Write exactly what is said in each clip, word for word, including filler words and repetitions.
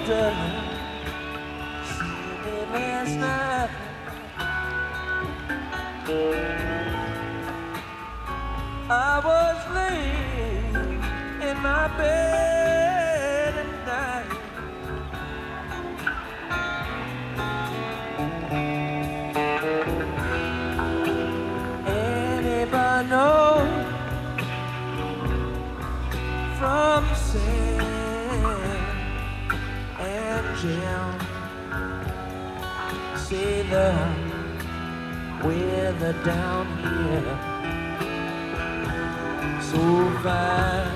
water, seen it last night. I was laying in my bed at night. Anybody know from Sam and Jim, say the weather down here so fine.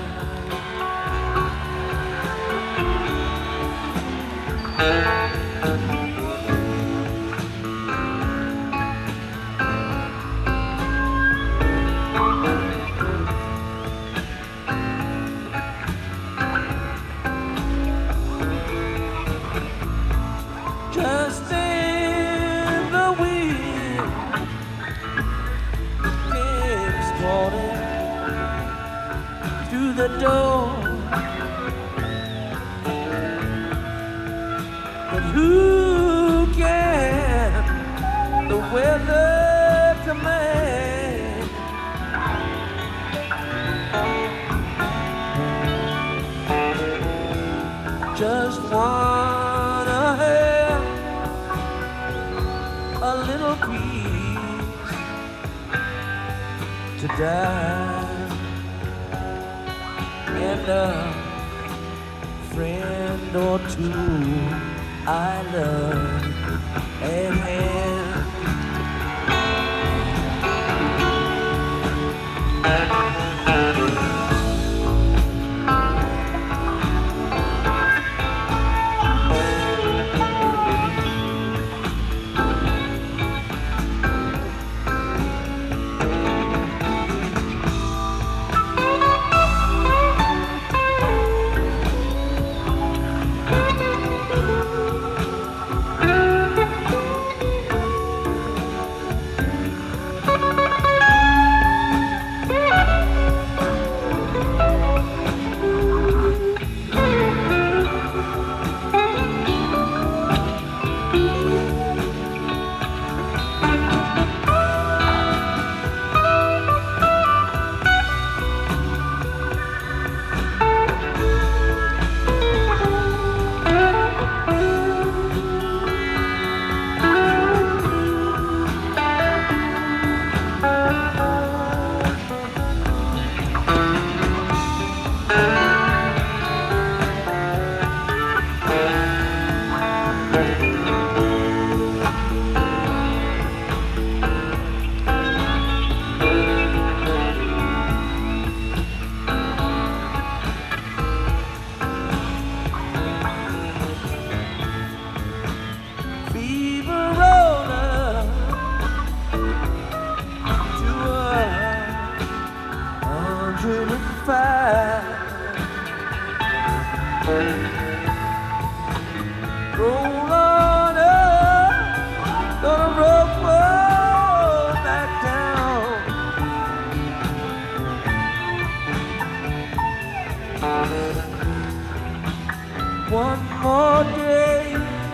Just in the wind came sporting through the door, but who can the weather command? Just wanna have a little peace to die, and a friend or two I love at hand. Roll on up, gonna roll back down. One more day,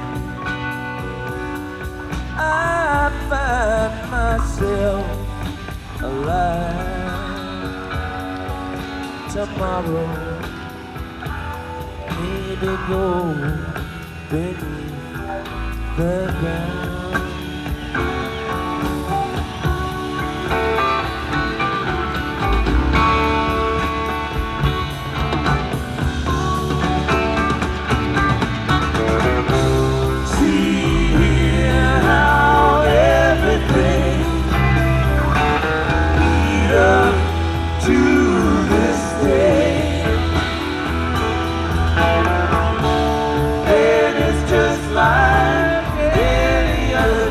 I find myself alive. Tomorrow, maybe go beneath the ground. Just like any other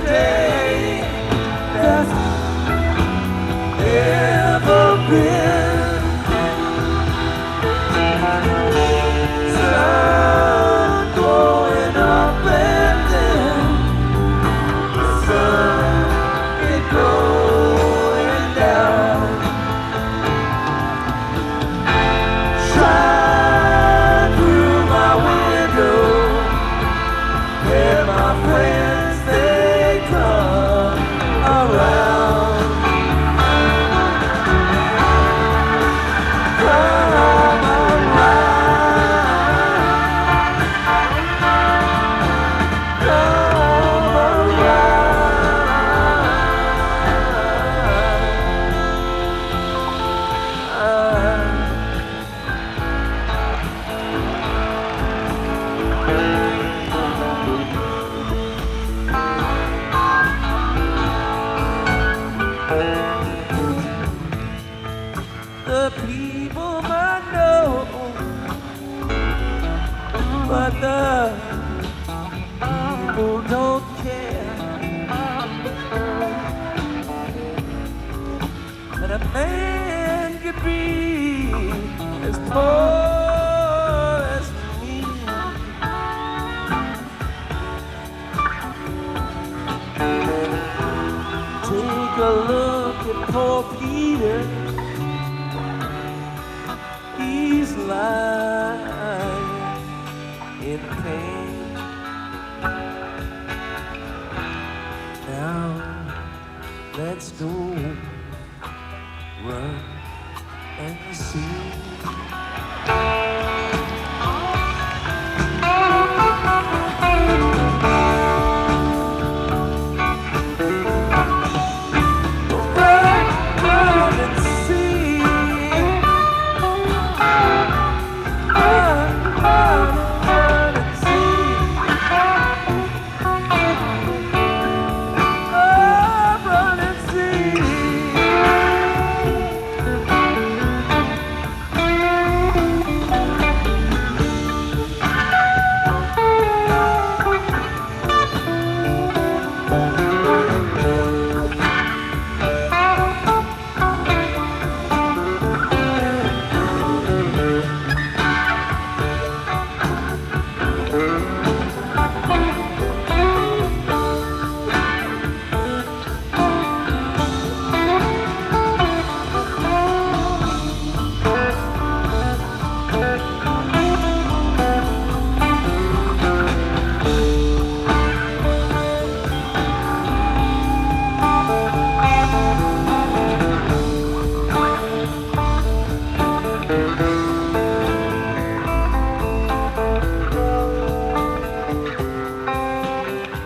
but the people don't care. And a man could be as poor as me. Take a look at poor Peter. He's lying in pain. Now let's go run and see. Thank you.